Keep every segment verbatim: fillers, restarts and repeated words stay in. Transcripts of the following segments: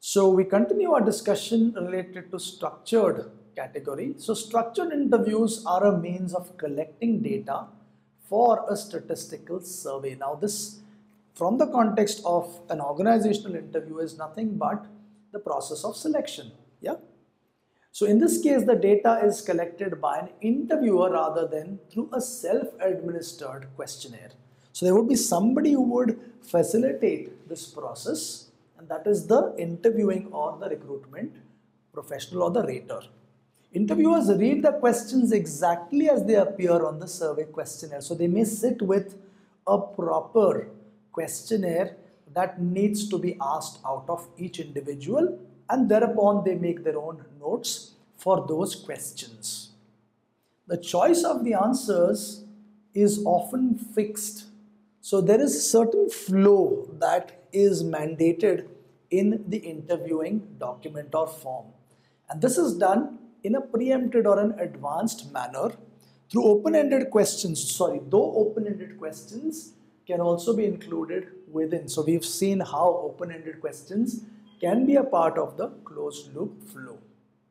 So we continue our discussion related to structured category. So structured interviews are a means of collecting data for a statistical survey. Now this, from the context of an organizational interview, is nothing but the process of selection. Yeah. So in this case, the data is collected by an interviewer rather than through a self-administered questionnaire. So there would be somebody who would facilitate this process, and that is the interviewing or the recruitment professional or the rater. Interviewers read the questions exactly as they appear on the survey questionnaire. So they may sit with a proper questionnaire that needs to be asked out of each individual, and thereupon they make their own notes for those questions. The choice of the answers is often fixed. So there is certain flow that is mandated in the interviewing document or form. And this is done in a preempted or an advanced manner through open-ended questions. Sorry, though open-ended questions can also be included within. So we've seen how open-ended questions can be a part of the closed loop flow.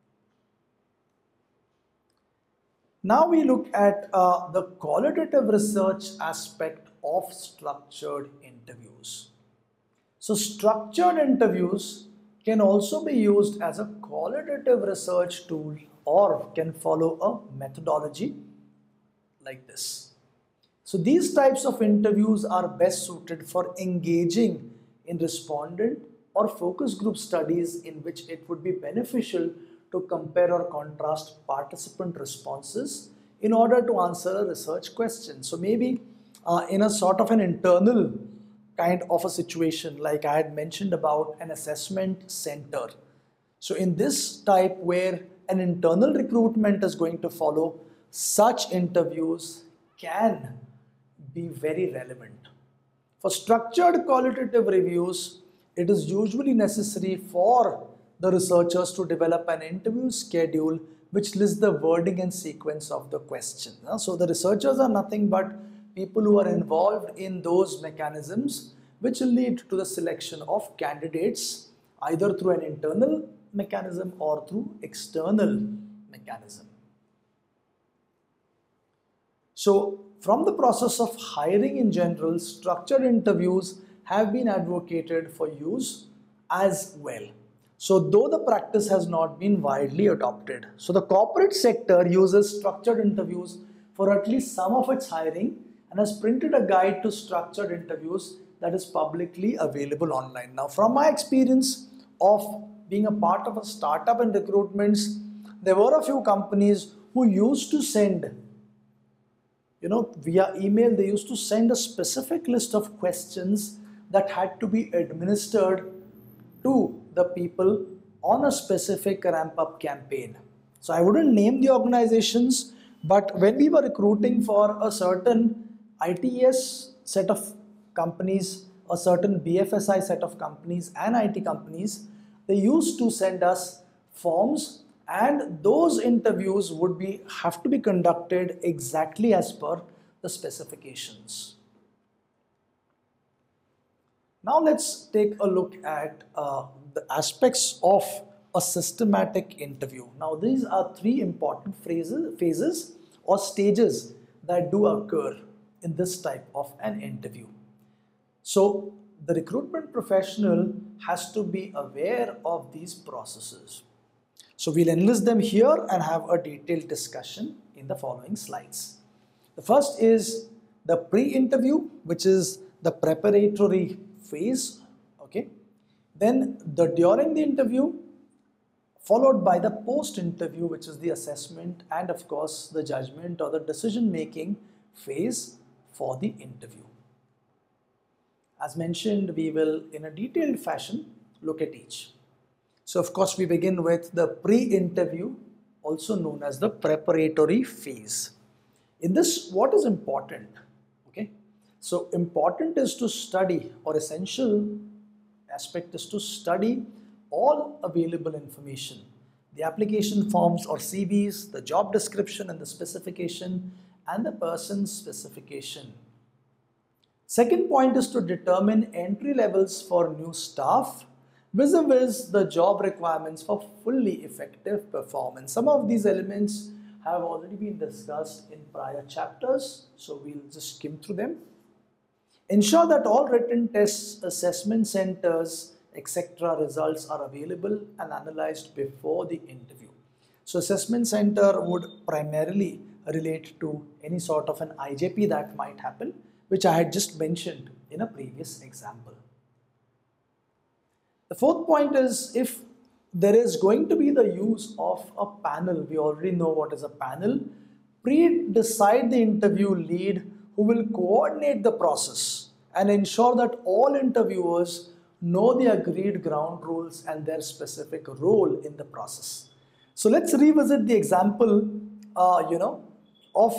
Now we look at uh, the qualitative research aspect of structured interviews. So structured interviews can also be used as a qualitative research tool or can follow a methodology like this. So these types of interviews are best suited for engaging in respondent or focus group studies in which it would be beneficial to compare or contrast participant responses in order to answer a research question. So maybe uh, in a sort of an internal kind of a situation, like I had mentioned about an assessment center. So in this type where an internal recruitment is going to follow, such interviews can be very relevant. For structured qualitative reviews, it is usually necessary for the researchers to develop an interview schedule which lists the wording and sequence of the question. So the researchers are nothing but people who are involved in those mechanisms which will lead to the selection of candidates either through an internal mechanism or through external mechanism. So from the process of hiring in general, structured interviews have been advocated for use as well. So though the practice has not been widely adopted. So the corporate sector uses structured interviews for at least some of its hiring and has printed a guide to structured interviews that is publicly available online. Now from my experience of being a part of a startup and recruitments, there were a few companies who used to send, you know, via email, they used to send a specific list of questions that had to be administered to the people on a specific ramp-up campaign. So I wouldn't name the organizations, but when we were recruiting for a certain I T S set of companies, a certain B F S I set of companies and I T companies, they used to send us forms, and those interviews would be have to be conducted exactly as per the specifications. Now let's take a look at uh, the aspects of a systematic interview. Now these are three important phrases, phases or stages that do occur in this type of an interview. So the recruitment professional has to be aware of these processes. So we'll enlist them here and have a detailed discussion in the following slides. The first is the pre-interview, which is the preparatory phase, okay? Then the during the interview, followed by the post-interview, which is the assessment, and of course the judgment or the decision-making phase for the interview. As mentioned, we will in a detailed fashion look at each. So of course we begin with the pre-interview, also known as the preparatory phase. In this, what is important? Okay, so important is to study, or essential aspect is to study all available information, the application forms or C Vs, the job description and the specification, and the person's specification. Second point is to determine entry levels for new staff, vis-a-vis the job requirements for fully effective performance. Some of these elements have already been discussed in prior chapters, so we'll just skim through them. Ensure that all written tests, assessment centers, et cetera results are available and analyzed before the interview. So assessment center would primarily relate to any sort of an I J P that might happen, which I had just mentioned in a previous example. The fourth point is, if there is going to be the use of a panel, we already know what is a panel, pre-decide the interview lead who will coordinate the process and ensure that all interviewers know the agreed ground rules and their specific role in the process. So let's revisit the example, uh, you know, of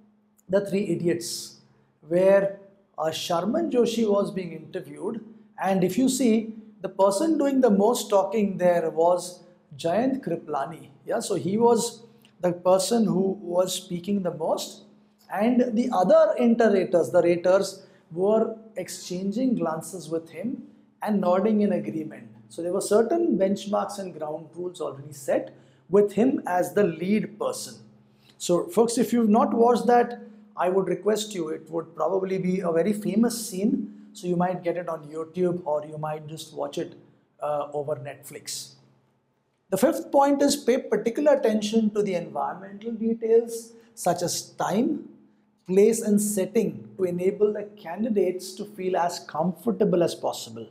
the Three Idiots, where uh, Sharman Joshi was being interviewed, and if you see, the person doing the most talking there was Jayant Kriplani. Yeah, so he was the person who was speaking the most, and the other interrators, the raters, were exchanging glances with him and nodding in agreement. So there were certain benchmarks and ground rules already set with him as the lead person. So folks, if you've not watched that, I would request you, it would probably be a very famous scene. So you might get it on YouTube, or you might just watch it uh, over Netflix. The fifth point is, pay particular attention to the environmental details such as time, place and setting to enable the candidates to feel as comfortable as possible.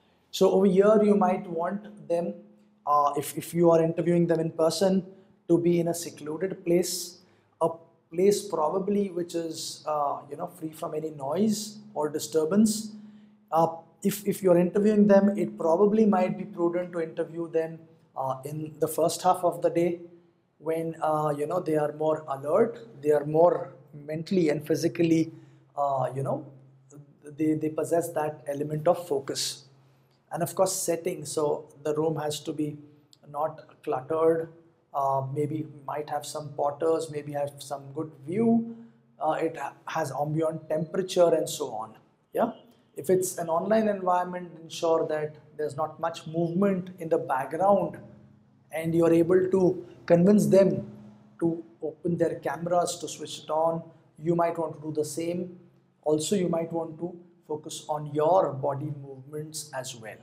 So over here you might want them, uh, if, if you are interviewing them in person, to be in a secluded place, a place probably which is uh, you know, free from any noise or disturbance. Uh, if, if you're interviewing them, it probably might be prudent to interview them uh, in the first half of the day, when uh, you know, they are more alert, they are more mentally and physically, uh, you know, they, they possess that element of focus. And of course setting, so the room has to be not cluttered, uh, maybe might have some potters, maybe have some good view, uh, it has ambient temperature and so on. Yeah. If it's an online environment, ensure that there's not much movement in the background and you're able to convince them to open their cameras, to switch it on. You might want to do the same. Also, you might want to focus on your body movements as well.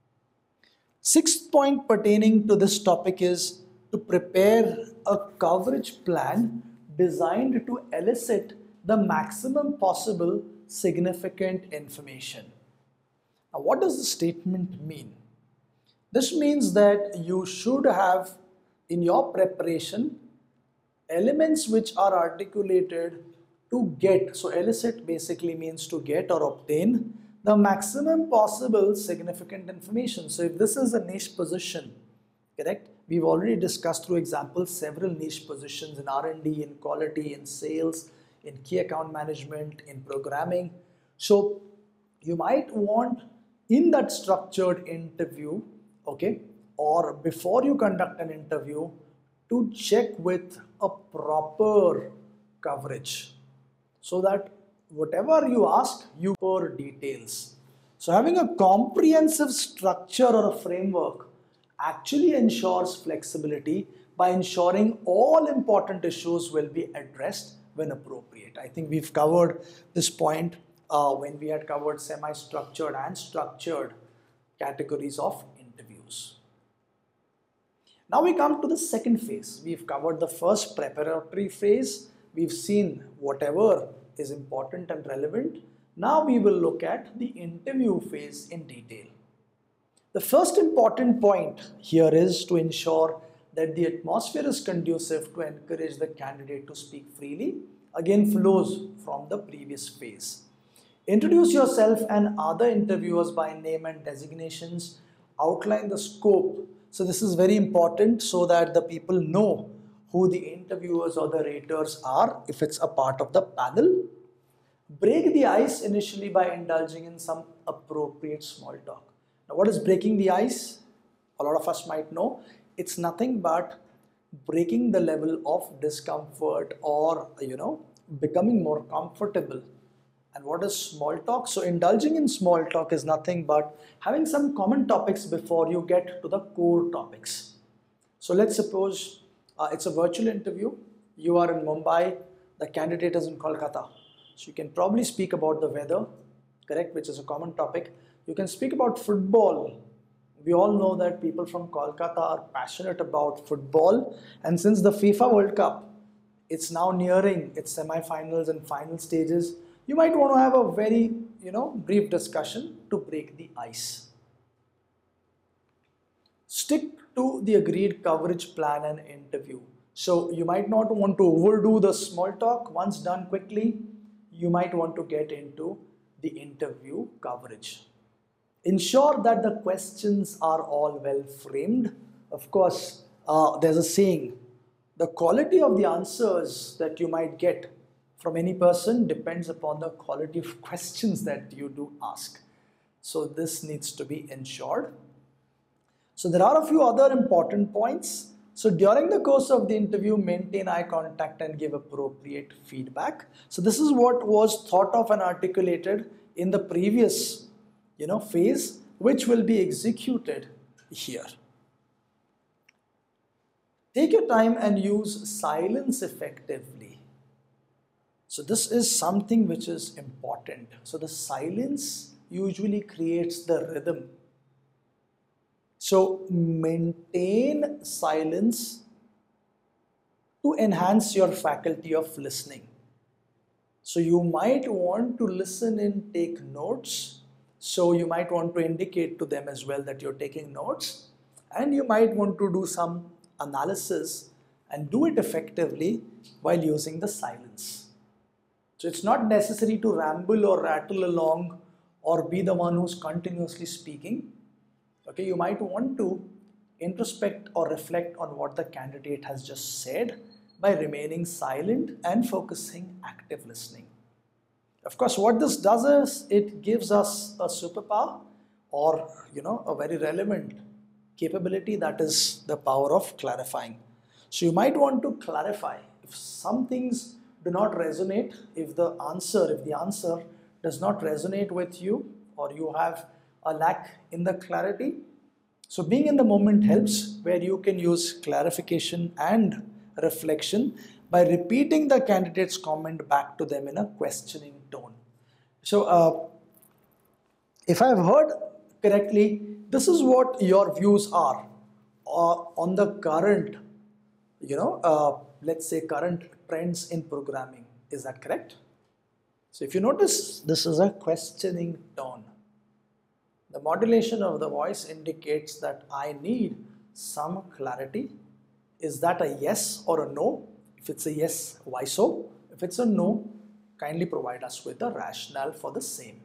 Sixth point pertaining to this topic is to prepare a coverage plan designed to elicit the maximum possible significant information. Now, what does the statement mean? This means that you should have in your preparation elements which are articulated to get, so elicit basically means to get or obtain the maximum possible significant information. So if this is a niche position, correct? We've already discussed through examples several niche positions in R and D, in quality, in sales, in key account management, in programming. So you might want in that structured interview, okay, or before you conduct an interview, to check with a proper coverage so that whatever you ask, you pour details. So having a comprehensive structure or a framework actually ensures flexibility by ensuring all important issues will be addressed when appropriate. I think we've covered this point uh, when we had covered semi-structured and structured categories of interviews. Now we come to the second phase. We've covered the first preparatory phase. We've seen whatever is important and relevant. Now we will look at the interview phase in detail. The first important point here is to ensure that the atmosphere is conducive to encourage the candidate to speak freely. Again, flows from the previous phase. Introduce yourself and other interviewers by name and designations. Outline the scope. So this is very important so that the people know who the interviewers or the raters are if it's a part of the panel. Break the ice initially by indulging in some appropriate small talk. Now, what is breaking the ice? A lot of us might know. It's nothing but breaking the level of discomfort or, you know, becoming more comfortable And what is small talk? So indulging in small talk is nothing but having some common topics before you get to the core topics. So let's suppose uh, it's a virtual interview. You are in Mumbai, the candidate is in Kolkata. So you can probably speak about the weather, correct, which is a common topic. You can speak about football. We all know that people from Kolkata are passionate about football, and since the FIFA World Cup, it's now nearing its semi-finals and final stages, you might want to have a very, you know, brief discussion to break the ice. Stick to the agreed coverage plan and interview. So you might not want to overdo the small talk. Once done quickly, you might want to get into the interview coverage. Ensure that the questions are all well framed. Of course, uh, there's a saying, the quality of the answers that you might get from any person depends upon the quality of questions that you do ask. So this needs to be ensured. So there are a few other important points. So during the course of the interview, maintain eye contact and give appropriate feedback. So this is what was thought of and articulated in the previous, you know, phase, which will be executed here. Take your time and use silence effectively. So this is something which is important. So the silence usually creates the rhythm. So maintain silence to enhance your faculty of listening. So you might want to listen and take notes. So you might want to indicate to them as well that you're taking notes, and you might want to do some analysis and do it effectively while using the silence. So it's not necessary to ramble or rattle along or be the one who's continuously speaking. Okay, you might want to introspect or reflect on what the candidate has just said by remaining silent and focusing active listening. Of course, what this does is it gives us a superpower, or you know, a very relevant capability, that is the power of clarifying. So you might want to clarify if some things do not resonate, if the answer, if the answer does not resonate with you, or you have a lack in the clarity. So being in the moment helps, where you can use clarification and reflection by repeating the candidate's comment back to them in a questioning tone. So uh, if I've heard correctly, this is what your views are uh, on the current, you know, uh, let's say current trends in programming. Is that correct? So if you notice, this is a questioning tone. The modulation of the voice indicates that I need some clarity. Is that a yes or a no? If it's a yes, why so? If it's a no, kindly provide us with a rationale for the same.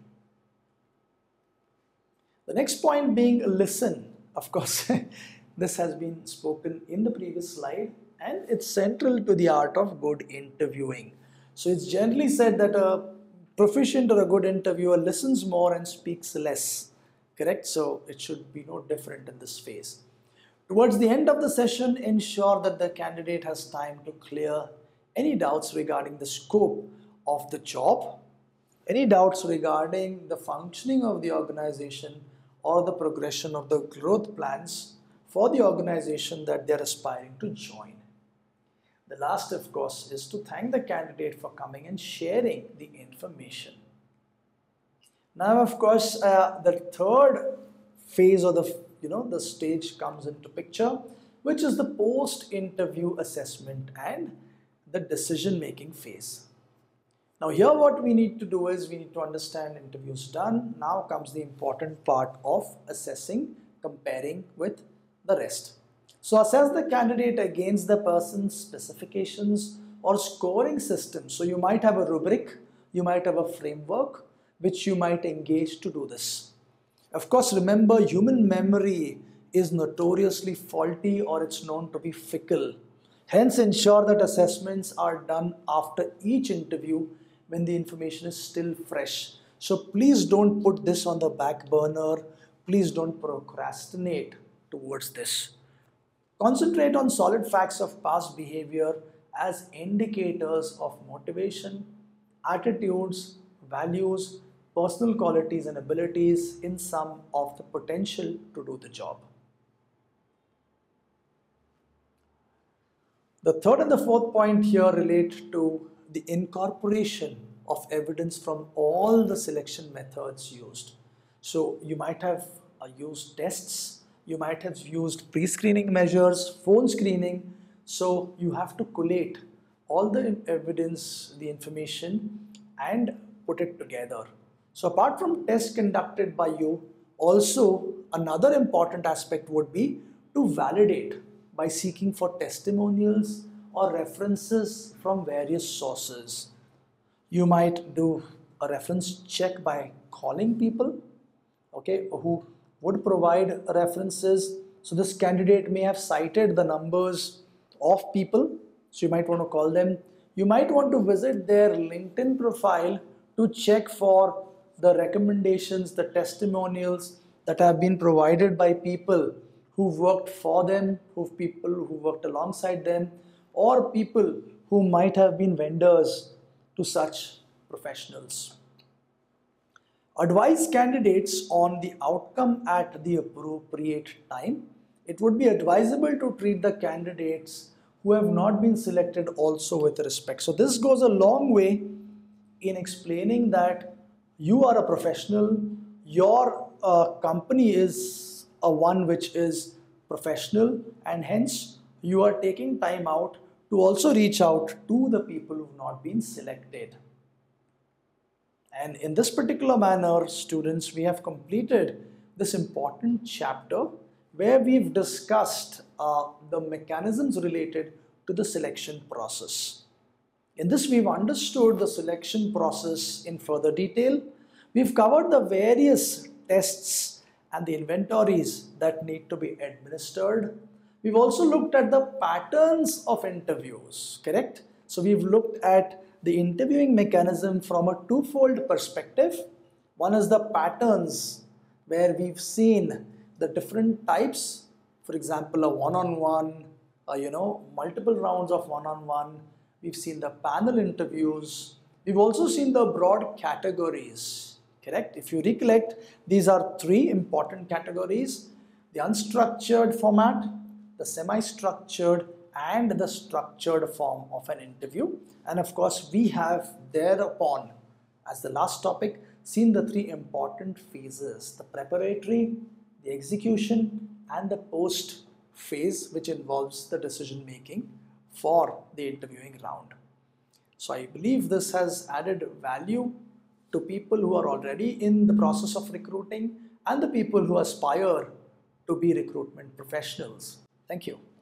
The next point being listen. Of course, this has been spoken in the previous slide, and it's central to the art of good interviewing. So it's generally said that a proficient or a good interviewer listens more and speaks less. Correct? So it should be no different in this phase. Towards the end of the session, ensure that the candidate has time to clear any doubts regarding the scope of the job, any doubts regarding the functioning of the organization or the progression of the growth plans for the organization that they're aspiring to join. The last, of course, is to thank the candidate for coming and sharing the information. Now, of course, uh, the third phase, or the you know the stage comes into picture, which is the post-interview assessment and the decision-making phase. Now, here what we need to do is we need to understand interviews done. Now comes the important part of assessing, comparing with the rest. So assess the candidate against the person's specifications or scoring system. So you might have a rubric, you might have a framework which you might engage to do this. Of course, remember, human memory is notoriously faulty, or it's known to be fickle. Hence, ensure that assessments are done after each interview when the information is still fresh. So please don't put this on the back burner. Please don't procrastinate towards this. Concentrate on solid facts of past behavior as indicators of motivation, attitudes, values, personal qualities and abilities in some of the potential to do the job. The third and the fourth point here relate to the incorporation of evidence from all the selection methods used. So you might have uh, used tests, you might have used pre-screening measures, phone screening. So you have to collate all the evidence, the information, and put it together. So apart from tests conducted by you, also another important aspect would be to validate by seeking for testimonials or references from various sources. You might do a reference check by calling people, okay, who would provide references. So this candidate may have cited the numbers of people, so you might want to call them. You might want to visit their LinkedIn profile to check for the recommendations, the testimonials that have been provided by people who've worked for them, who people who worked alongside them, or people who might have been vendors to such professionals. Advise candidates on the outcome at the appropriate time. It would be advisable to treat the candidates who have not been selected also with respect. So this goes a long way in explaining that you are a professional, your uh, company is a one which is professional, and hence you are taking time out to also reach out to the people who have not been selected. And in this particular manner, students, we have completed this important chapter where we've discussed uh, the mechanisms related to the selection process. In this, we've understood the selection process in further detail. We've covered the various tests and the inventories that need to be administered. We've also looked at the patterns of interviews, correct? So we've looked at the interviewing mechanism from a twofold perspective. One is the patterns, where we've seen the different types, for example, a one-on-one, uh, you know, multiple rounds of one-on-one. We've seen the panel interviews. We've also seen the broad categories, correct? If you recollect, these are three important categories: the unstructured format, the semi-structured, and the structured form of an interview. And of course, we have thereupon, as the last topic, seen the three important phases: the preparatory, the execution, and the post phase, which involves the decision making for the interviewing round. So I believe this has added value to people who are already in the process of recruiting and the people who aspire to be recruitment professionals. Thank you.